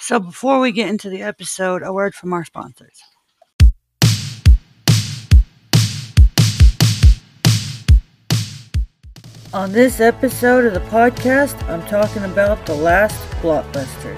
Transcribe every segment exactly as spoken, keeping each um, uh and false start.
So before we get into the episode, a word from our sponsors. On this episode of the podcast, I'm talking about The Last Blockbuster.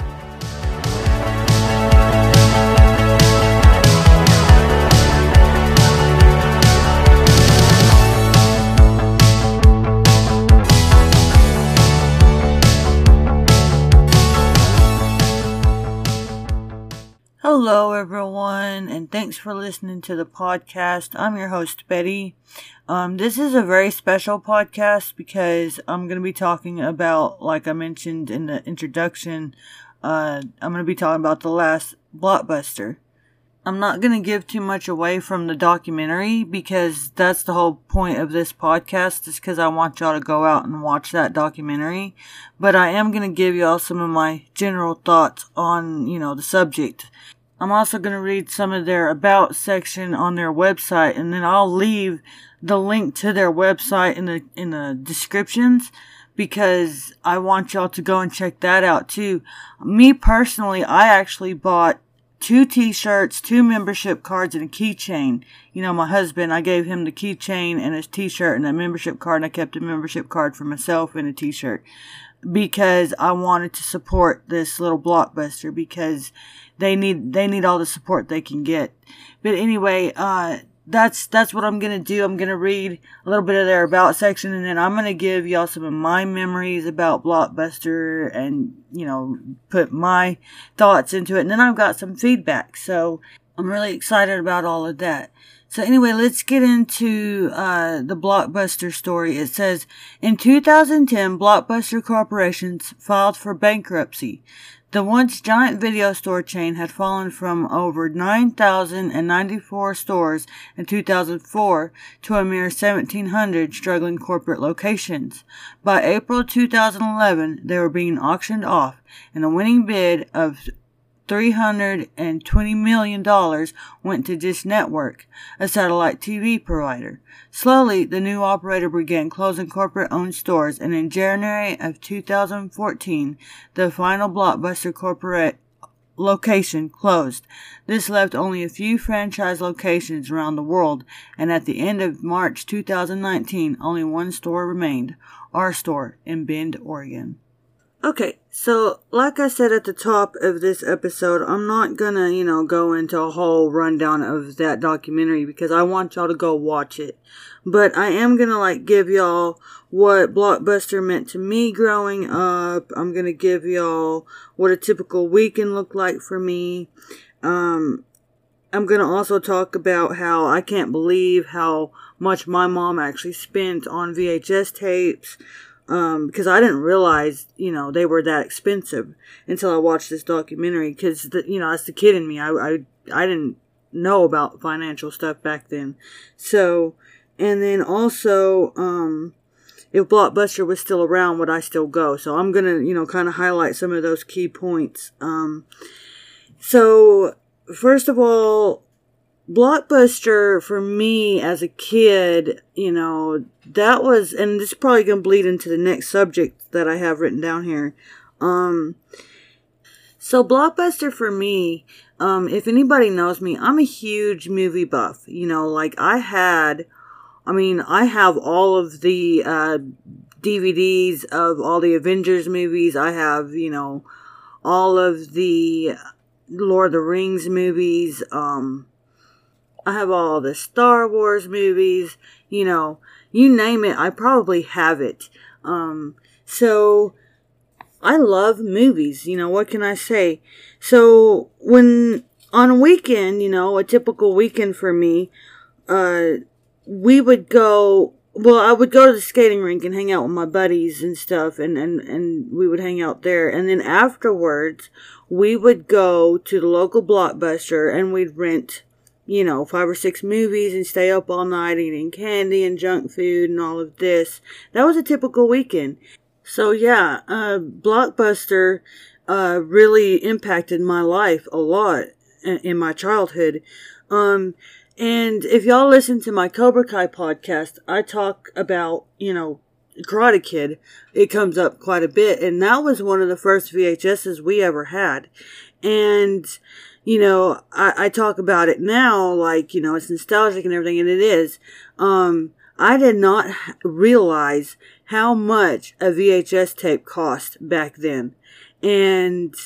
Hello everyone, and thanks for listening to the podcast. I'm your host, Betty. Um, this is a very special podcast because I'm going to be talking about, like I mentioned in the introduction, uh, I'm going to be talking about The Last Blockbuster. I'm not going to give too much away from the documentary because that's the whole point of this podcast, is because I want y'all to go out and watch that documentary. But I am going to give y'all some of my general thoughts on, you know, the subject. I'm also going to read some of their about section on their website, and then I'll leave the link to their website in the in the descriptions because I want y'all to go and check that out too. Me personally, I actually bought two t-shirts, two membership cards, and a keychain. You know, my husband, I gave him the keychain and his t-shirt and a membership card, and I kept a membership card for myself and a t-shirt because I wanted to support this little Blockbuster because they need they need all the support they can get. But anyway, uh that's that's what I'm gonna do. I'm gonna read a little bit of their about section, and then I'm gonna give y'all some of my memories about Blockbuster and, you know, put my thoughts into it. And then I've got some feedback, so I'm really excited about all of that. So anyway, let's get into uh the Blockbuster story. It says, in two thousand ten, Blockbuster Corporation filed for bankruptcy. The once giant video store chain had fallen from over nine thousand ninety-four stores in two thousand four to a mere seventeen hundred struggling corporate locations. By April two thousand eleven, they were being auctioned off, and a winning bid of three hundred twenty million dollars went to Dish Network, a satellite T V provider. Slowly, the new operator began closing corporate-owned stores, and in January of two thousand fourteen, the final Blockbuster corporate location closed. This left only a few franchise locations around the world, and at the end of March two thousand nineteen, only one store remained, our store in Bend, Oregon. Okay, so like I said at the top of this episode, I'm not gonna, you know, go into a whole rundown of that documentary because I want y'all to go watch it. But I am gonna, like, give y'all what Blockbuster meant to me growing up. I'm gonna give y'all what a typical weekend looked like for me. Um, I'm gonna also talk about how I can't believe how much my mom actually spent on V H S tapes. Um, because I didn't realize, you know, they were that expensive until I watched this documentary. Because, you know, that's the kid in me. I, I, I didn't know about financial stuff back then. So, and then also, um, if Blockbuster was still around, would I still go? So I'm gonna, you know, kind of highlight some of those key points. Um, so, first of all, Blockbuster, for me as a kid, you know, that was, and this is probably going to bleed into the next subject that I have written down here. Um, so Blockbuster for me, um, if anybody knows me, I'm a huge movie buff. You know, like I had, I mean, I have all of the, uh, D V Ds of all the Avengers movies. I have, you know, all of the Lord of the Rings movies, um, I have all the Star Wars movies, you know, you name it, I probably have it. Um, so, I love movies, you know, what can I say? So, when, on a weekend, you know, a typical weekend for me, uh, we would go, well, I would go to the skating rink and hang out with my buddies and stuff, and, and, and we would hang out there. And then afterwards, we would go to the local Blockbuster and we'd rent, you know, five or six movies and stay up all night eating candy and junk food and all of this. That was a typical weekend. So yeah, uh, Blockbuster, uh, really impacted my life a lot in, in my childhood. Um, and if y'all listen to my Cobra Kai podcast, I talk about, you know, Karate Kid, it comes up quite a bit. And that was one of the first V H S's we ever had. And, you know, I, I talk about it now like, you know, it's nostalgic and everything, and it is. Um, I did not realize how much a V H S tape cost back then. And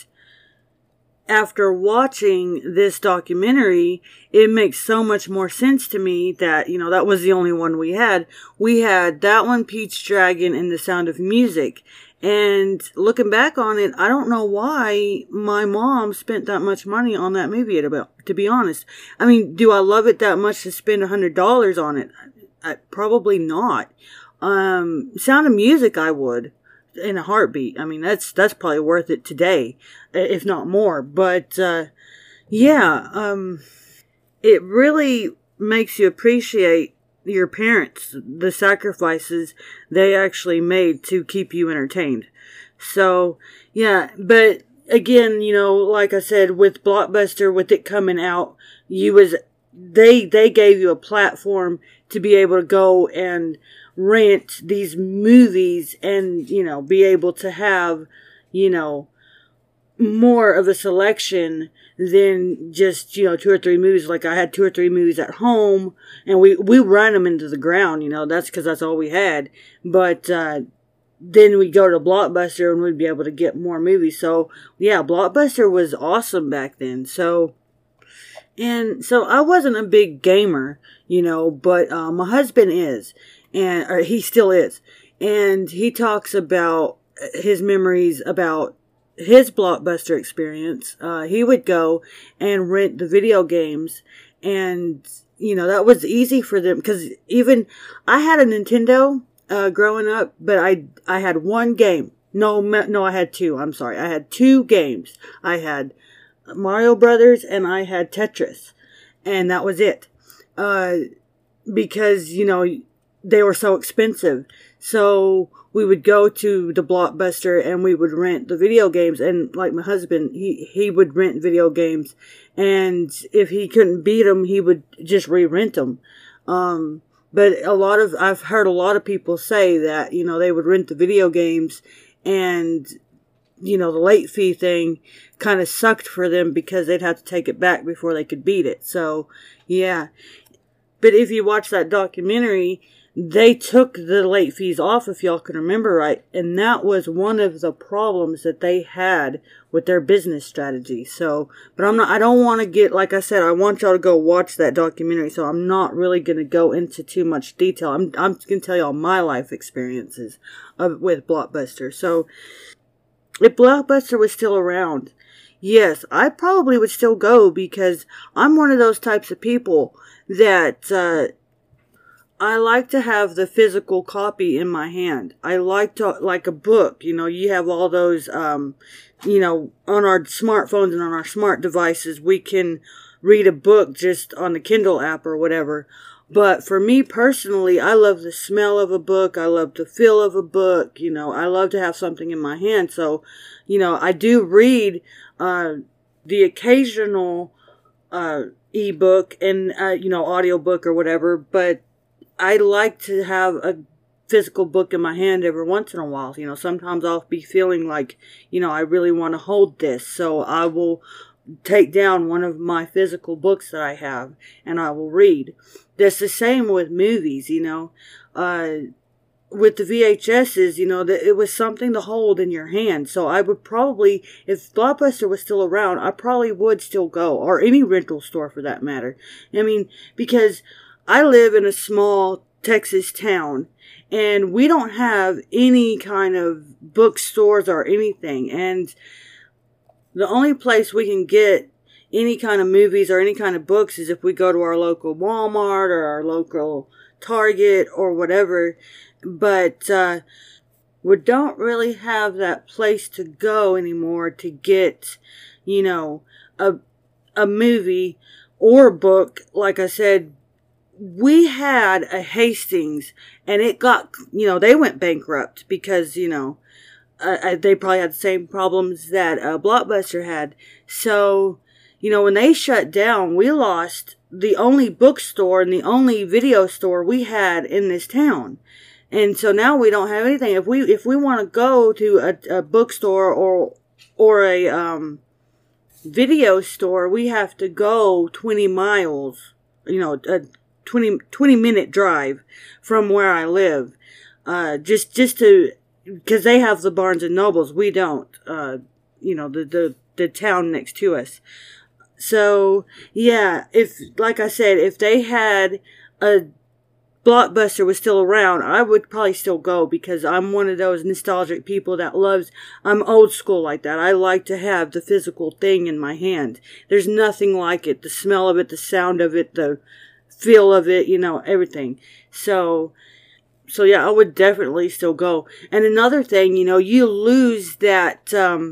after watching this documentary, it makes so much more sense to me that, you know, that was the only one we had. We had that one, Pete's Dragon, and The Sound of Music. And looking back on it, I don't know why my mom spent that much money on that movie, at about, to be honest. I mean, do I love it that much to spend one hundred dollars on it? I, probably not. Um, Sound of Music, I would. In a heartbeat. I mean, that's, that's probably worth it today, if not more. But, uh, yeah, um, it really makes you appreciate your parents, the sacrifices they actually made to keep you entertained. So, yeah, but again, you know, like I said, with Blockbuster, with it coming out, you was, they, they gave you a platform to be able to go and rent these movies and, you know, be able to have, you know, more of a selection than just, you know, two or three movies. Like I had two or three movies at home, and we, we ran them into the ground, you know, that's because that's all we had. But, uh, then we'd go to Blockbuster and we'd be able to get more movies. So, yeah, Blockbuster was awesome back then. So, and so I wasn't a big gamer, you know, but, uh, my husband is. And or he still is. And he talks about his memories about his Blockbuster experience. Uh, he would go and rent the video games. And, you know, that was easy for them. Because even, I had a Nintendo uh, growing up, but I, I had one game. No, no, I had two. I'm sorry. I had two games. I had Mario Brothers and I had Tetris. And that was it. Uh, because, you know, they were so expensive. So we would go to the Blockbuster and we would rent the video games. And like my husband, he, he would rent video games. And if he couldn't beat them, he would just re-rent them. Um, but a lot of, I've heard a lot of people say that, you know, they would rent the video games and, you know, the late fee thing kind of sucked for them because they'd have to take it back before they could beat it. So, yeah. But if you watch that documentary, they took the late fees off, if y'all can remember right, and that was one of the problems that they had with their business strategy. So, but I'm not, I don't want to get, like I said, I want y'all to go watch that documentary, so I'm not really going to go into too much detail. I'm, I'm going to tell y'all my life experiences of, with Blockbuster. So, if Blockbuster was still around, yes, I probably would still go because I'm one of those types of people that, uh, I like to have the physical copy in my hand. I like to, like a book, you know, you have all those, um, you know, on our smartphones and on our smart devices, we can read a book just on the Kindle app or whatever. But for me personally, I love the smell of a book. I love the feel of a book. You know, I love to have something in my hand. So, you know, I do read, uh, the occasional, uh, ebook and, uh, you know, audiobook or whatever, but I like to have a physical book in my hand every once in a while. You know, sometimes I'll be feeling like, you know, I really want to hold this. So I will take down one of my physical books that I have and I will read. That's the same with movies, you know. Uh, with the V H S's, you know, that it was something to hold in your hand. So I would probably, if Blockbuster was still around, I probably would still go. Or any rental store for that matter. I mean, because I live in a small Texas town, and we don't have any kind of bookstores or anything. And the only place we can get any kind of movies or any kind of books is if we go to our local Walmart or our local Target or whatever. But uh, we don't really have that place to go anymore to get, you know, a a movie or a book. Like I said, we had a Hastings, and it got, you know, they went bankrupt because, you know, uh, they probably had the same problems that uh, Blockbuster had. So, you know, when they shut down, we lost the only bookstore and the only video store we had in this town. And so now we don't have anything. If we if we want to go to a, a bookstore or or a um, video store, we have to go twenty miles, you know, a twenty, twenty minute drive from where I live. Uh, just just to, because they have the Barnes and Nobles, we don't. Uh, you know, the, the the town next to us. So yeah, if like I said, if they had a Blockbuster was still around, I would probably still go, because I'm one of those nostalgic people that loves, I'm old school like that. I like to have the physical thing in my hand. There's nothing like it. The smell of it, the sound of it, the feel of it, you know, everything. So, so yeah, I would definitely still go. And another thing, you know, you lose that, um,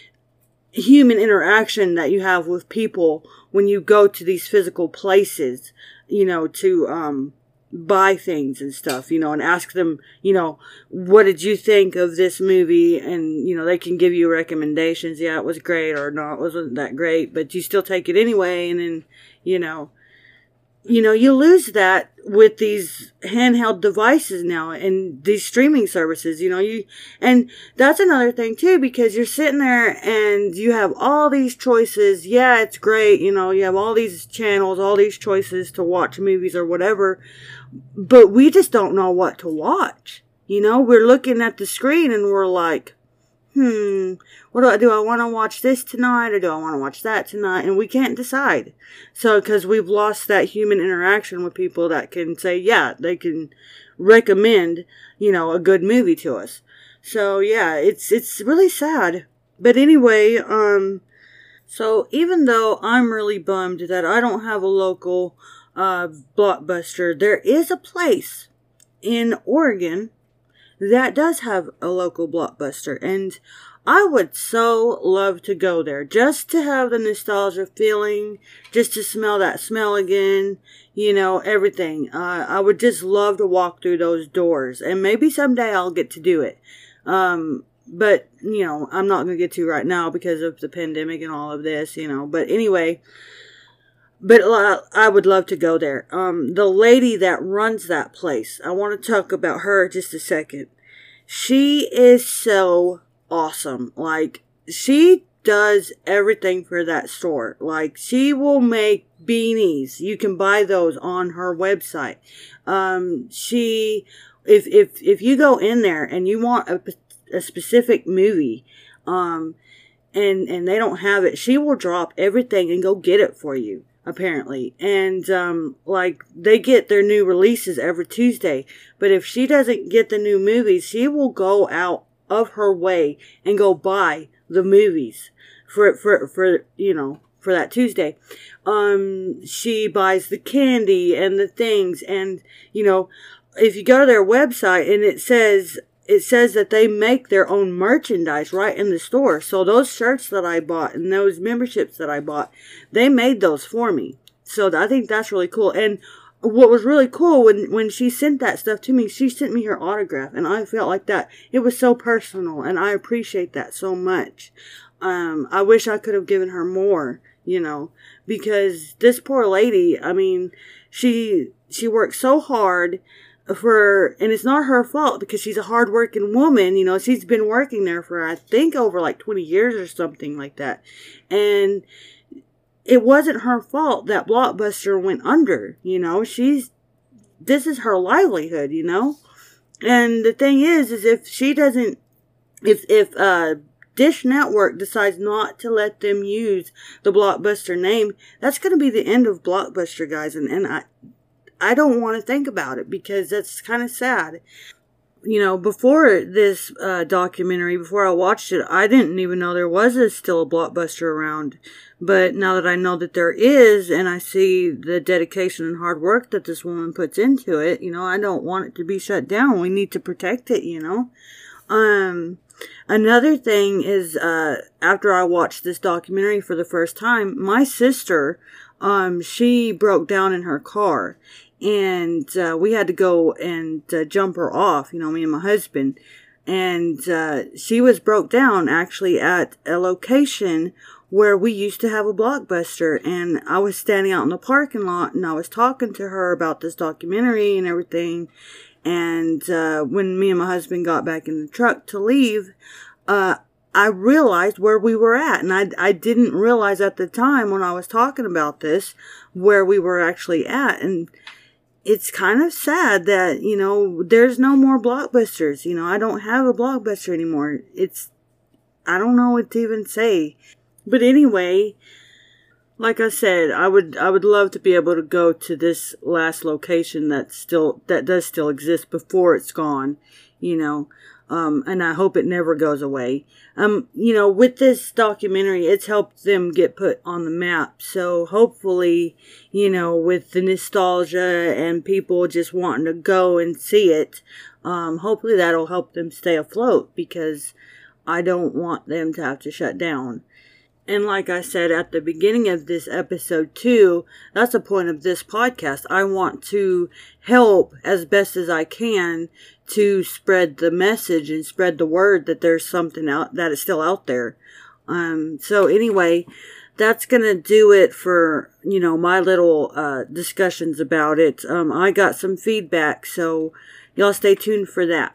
human interaction that you have with people when you go to these physical places, you know, to, um, buy things and stuff, you know, and ask them, you know, what did you think of this movie? And, you know, they can give you recommendations. Yeah, it was great, or no, it wasn't that great, but you still take it anyway. And then, you know, you know, you lose that with these handheld devices now and these streaming services, you know, you, and that's another thing too, because you're sitting there and you have all these choices. Yeah, it's great. You know, you have all these channels, all these choices to watch movies or whatever, but we just don't know what to watch. You know, we're looking at the screen and we're like, hmm, what do I do? I want to watch this tonight, or do I want to watch that tonight? And we can't decide. So, because we've lost that human interaction with people that can say, yeah, they can recommend, you know, a good movie to us. So, yeah, it's, it's really sad. But anyway, um, so even though I'm really bummed that I don't have a local, uh, Blockbuster, there is a place in Oregon that does have a local Blockbuster, and I would so love to go there, just to have the nostalgia feeling, just to smell that smell again, you know, everything. Uh, I would just love to walk through those doors, and maybe someday I'll get to do it. Um, but, you know, I'm not going to get to right now because of the pandemic and all of this, you know, but anyway, but I would love to go there. Um, the lady that runs that place, I want to talk about her just a second. She is so awesome. Like, she does everything for that store. Like, she will make beanies. You can buy those on her website. Um, she, if, if, if you go in there and you want a, a specific movie, um, and, and they don't have it, she will drop everything and go get it for you. Apparently. And, um, like, they get their new releases every Tuesday. But if she doesn't get the new movies, she will go out of her way and go buy the movies for, for, for, you know, for that Tuesday. Um, she buys the candy and the things. And, you know, if you go to their website and it says, it says that they make their own merchandise right in the store. So those shirts that I bought and those memberships that I bought, they made those for me. So I think that's really cool. And what was really cool, when, when she sent that stuff to me, she sent me her autograph. And I felt like that. It was so personal. And I appreciate that so much. Um, I wish I could have given her more, you know, because this poor lady, I mean, she, she worked so hard for, and it's not her fault, because she's a hardworking woman, you know, she's been working there for, I think, over like twenty years or something like that. And it wasn't her fault that Blockbuster went under, you know, she's, this is her livelihood, you know. And the thing is, is if she doesn't, if, if, uh, Dish Network decides not to let them use the Blockbuster name, that's going to be the end of Blockbuster, guys. And, and I, I don't want to think about it, because that's kind of sad. You know, before this uh, documentary, before I watched it, I didn't even know there was a, still a Blockbuster around. But now that I know that there is, and I see the dedication and hard work that this woman puts into it, you know, I don't want it to be shut down. We need to protect it, you know. Um, another thing is, uh, after I watched this documentary for the first time, my sister, um, she broke down in her car. And, uh, we had to go and, uh, jump her off, you know, me and my husband. And, uh, she was broke down actually at a location where we used to have a Blockbuster. And I was standing out in the parking lot and I was talking to her about this documentary and everything. And uh, when me and my husband got back in the truck to leave, uh, I realized where we were at. And I, I didn't realize at the time when I was talking about this where we were actually at. And it's kind of sad that, you know, there's no more Blockbusters. You know, I don't have a Blockbuster anymore. It's, I don't know what to even say. But anyway, like I said, I would, I would love to be able to go to this last location that still, that does still exist before it's gone, you know. Um, and I hope it never goes away. Um, you know, with this documentary, it's helped them get put on the map. So hopefully, you know, with the nostalgia and people just wanting to go and see it, um, hopefully that'll help them stay afloat, because I don't want them to have to shut down. And like I said at the beginning of this episode too, that's the point of this podcast. I want to help as best as I can to spread the message and spread the word that there's something out that is still out there. Um, so anyway, that's going to do it for, you know, my little uh, discussions about it. Um, I got some feedback, so y'all stay tuned for that.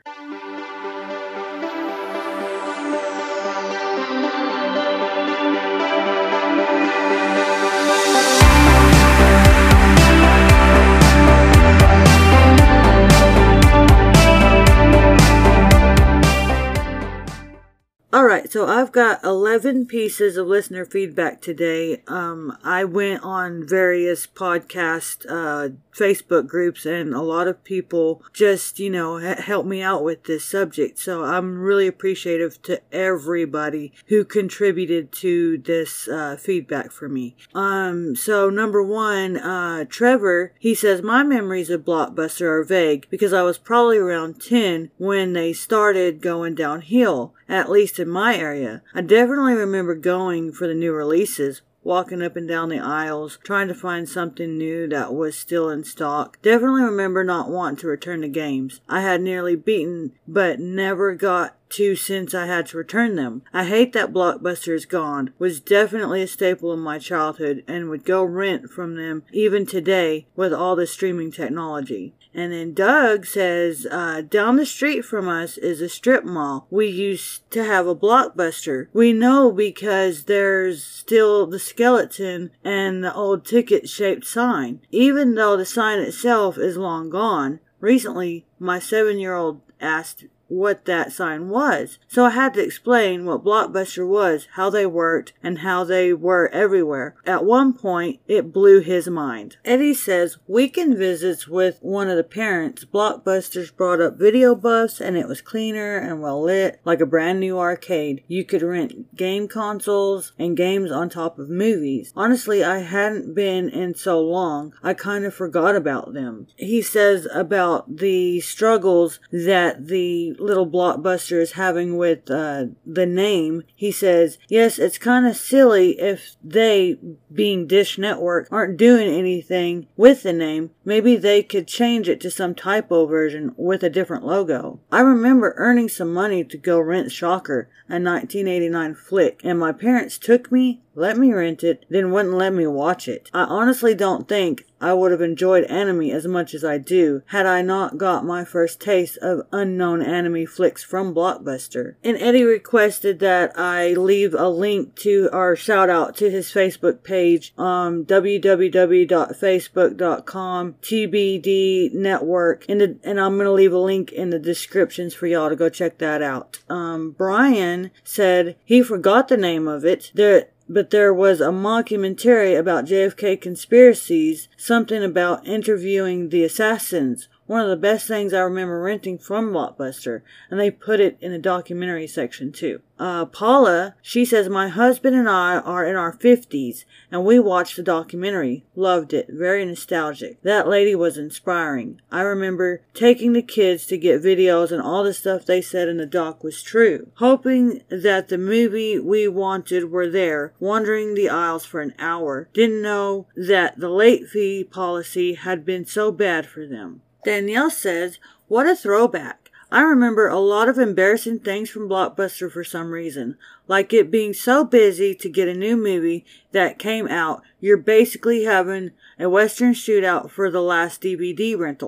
Alright, so I've got eleven pieces of listener feedback today. Um, I went on various podcast, uh, Facebook groups, and a lot of people just, you know, ha- helped me out with this subject. So I'm really appreciative to everybody who contributed to this, uh, feedback for me. Um, so number one, uh, Trevor, he says, my memories of Blockbuster are vague because I was probably around ten when they started going downhill, at least in my area. I definitely remember going for the new releases, walking up and down the aisles, trying to find something new that was still in stock. Definitely remember not wanting to return the games I had nearly beaten, but never got to since I had to return them. I hate that Blockbuster is gone. Was definitely a staple in my childhood and would go rent from them even today with all the streaming technology. And then Doug says, uh, down the street from us is a strip mall. We used to have a Blockbuster. We know because there's still the skeleton and the old ticket-shaped sign. Even though the sign itself is long gone, recently my seven-year-old asked what that sign was. So I had to explain what Blockbuster was, how they worked, and how they were everywhere. At one point, it blew his mind. Eddie says, weekend visits with one of the parents, Blockbusters brought up video buffs, and it was cleaner and well lit, like a brand new arcade. You could rent game consoles and games on top of movies. Honestly, I hadn't been in so long, I kind of forgot about them. He says about the struggles that the little Blockbuster is having with uh, the name. He says, yes, it's kind of silly if they, being Dish Network, aren't doing anything with the name. Maybe they could change it to some typo version with a different logo. I remember earning some money to go rent Shocker, a nineteen eighty-nine flick, and my parents took me, let me rent it, then wouldn't let me watch it. I honestly don't think I would have enjoyed anime as much as I do had I not got my first taste of unknown anime flicks from Blockbuster. And Eddie requested that I leave a link to, or shout out to his Facebook page, um, w w w dot facebook dot com T B D network, and, the, and I'm going to leave a link in the descriptions for y'all to go check that out. Um, Brian said he forgot the name of it. There, But there was a mockumentary about J F K conspiracies, something about interviewing the assassins. One of the best things I remember renting from Blockbuster, and they put it in the documentary section too. Uh, Paula, she says, my husband and I are in our fifties, and we watched the documentary. Loved it. Very nostalgic. That lady was inspiring. I remember taking the kids to get videos, and all the stuff they said in the doc was true. Hoping that the movie we wanted were there, wandering the aisles for an hour. Didn't know that the late fee policy had been so bad for them. Danielle says, what a throwback. I remember a lot of embarrassing things from Blockbuster for some reason, like it being so busy to get a new movie that came out, you're basically having a Western shootout for the last D V D rental.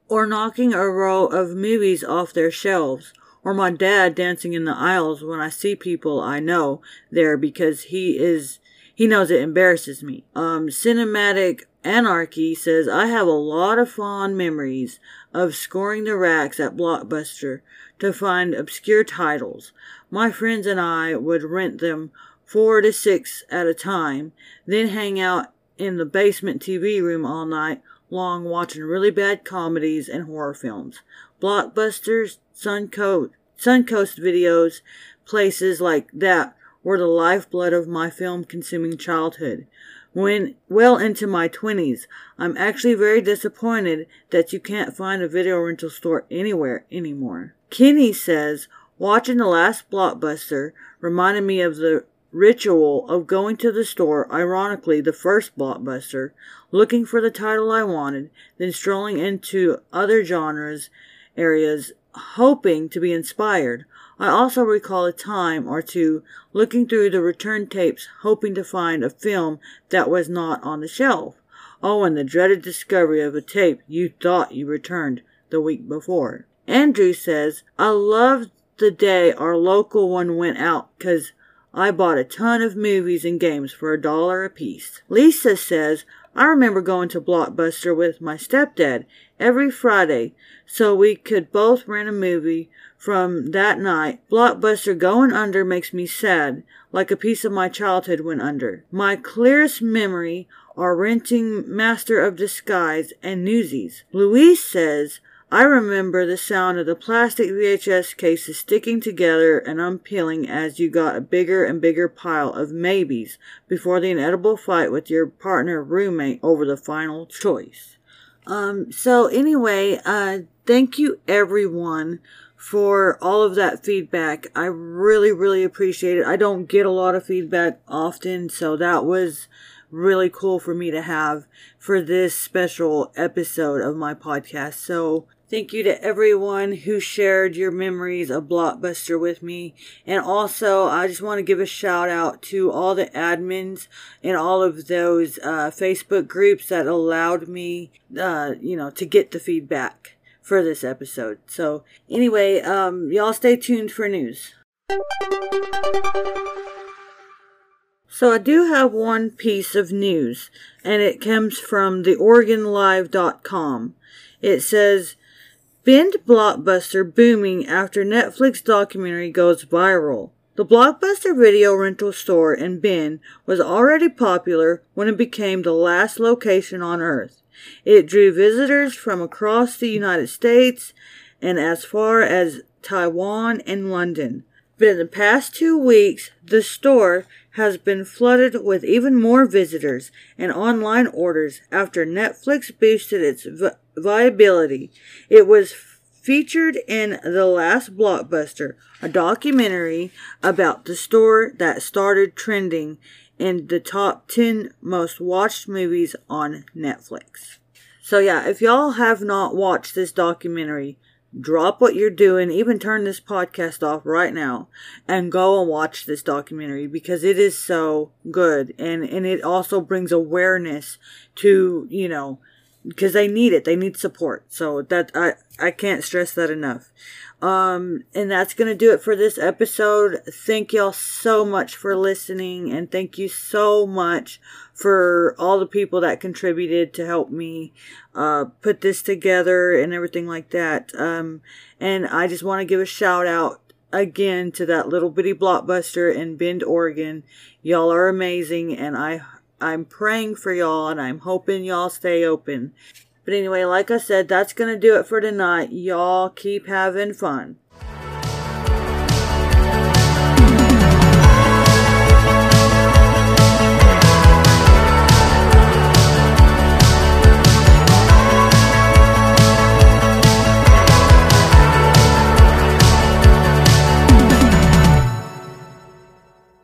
or knocking a row of movies off their shelves, or my dad dancing in the aisles when I see people I know there because he is he knows it embarrasses me. Um, Cinematic Anarchy says, I have a lot of fond memories of scoring the racks at Blockbuster to find obscure titles. My friends and I would rent them four to six at a time, then hang out in the basement T V room all night long watching really bad comedies and horror films. Blockbusters, Suncoast, Suncoast videos, places like that were the lifeblood of my film-consuming childhood. When well into my twenties, I'm actually very disappointed that you can't find a video rental store anywhere anymore. Kenny says, watching the last Blockbuster reminded me of the ritual of going to the store, ironically the first Blockbuster, looking for the title I wanted, then strolling into other genres areas, hoping to be inspired. I also recall a time or two looking through the return tapes, hoping to find a film that was not on the shelf. Oh, and the dreaded discovery of a tape you thought you returned the week before. Andrew says, I loved the day our local one went out because I bought a ton of movies and games for a dollar a piece. Lisa says, I remember going to Blockbuster with my stepdad every Friday so we could both rent a movie from that night. Blockbuster going under makes me sad, like a piece of my childhood went under. My clearest memory are renting Master of Disguise and Newsies. Louise says, I remember the sound of the plastic V H S cases sticking together and unpeeling as you got a bigger and bigger pile of maybes before the inedible fight with your partner roommate over the final choice. Um, so anyway, uh, thank you everyone for all of that feedback. I really, really appreciate it. I don't get a lot of feedback often, so that was really cool for me to have for this special episode of my podcast. So thank you to everyone who shared your memories of Blockbuster with me. And also, I just want to give a shout out to all the admins in all of those uh, Facebook groups that allowed me, uh, you know, to get the feedback for this episode. So anyway, um, y'all stay tuned for news. So I do have one piece of news, and it comes from the Oregon Live dot com. It says, Bend Blockbuster booming after Netflix documentary goes viral. The Blockbuster video rental store in Bend was already popular when it became the last location on Earth. It drew visitors from across the United States and as far as Taiwan and London. But in the past two weeks, the store has been flooded with even more visitors and online orders after Netflix boosted its vi- viability. It was featured in The Last Blockbuster, a documentary about the store that started trending in the top ten most watched movies on Netflix. So yeah, if y'all have not watched this documentary, drop what you're doing, even turn this podcast off right now, and go and watch this documentary because it is so good. And, and it also brings awareness to, you know, because they need it. They need support. So that, I, I can't stress that enough. Um, and that's going to do it for this episode. Thank y'all so much for listening. And thank you so much for all the people that contributed to help me, uh, put this together and everything like that. Um, and I just want to give a shout out again to that little bitty Blockbuster in Bend, Oregon. Y'all are amazing. And I, I'm praying for y'all and I'm hoping y'all stay open. But anyway, like I said, that's going to do it for tonight. Y'all keep having fun.